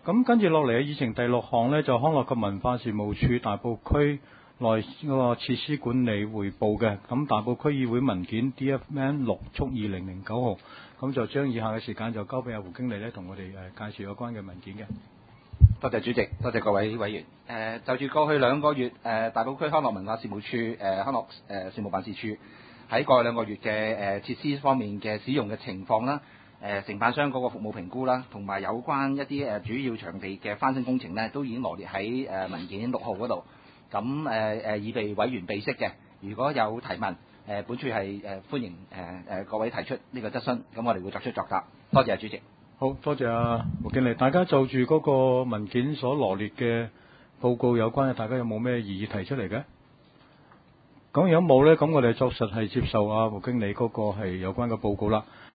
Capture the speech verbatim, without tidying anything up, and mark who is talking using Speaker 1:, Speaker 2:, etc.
Speaker 1: 咁跟住落嚟嘅議程第六項呢，就康樂及文化事務處大埔區內嗰個設施管理匯報嘅。咁大埔區議會文件 D F M 六速二零零九號，咁就將以下嘅時間就交俾阿胡經理呢，同我哋誒介紹有關嘅文件嘅。
Speaker 2: 多謝主席，多謝各位委員。誒、呃、就住過去兩個月，誒、呃、大埔區康樂文化事務處誒、呃、康樂誒、呃、事務辦事處喺過去兩個月嘅誒、呃、設施方面嘅使用嘅情況啦，誒、呃、承辦商嗰個服務評估啦，同埋有關一啲誒、呃、主要場地嘅翻新工程呢，都已經羅列喺誒、呃、文件六號嗰度。咁誒誒以備委員備悉嘅。如果有提問，誒、呃、本處係誒、呃、歡迎誒誒、呃、各位提出呢個質詢，咁我哋會作出作答。多謝主席。
Speaker 1: 好多謝啊胡經理，大家就住嗰個文件所羅列嘅報告有關嘅，大家有冇咩異議提出嚟嘅？咁如果冇呢，咁我哋作實係接受啊胡經理嗰個係有關嘅報告啦。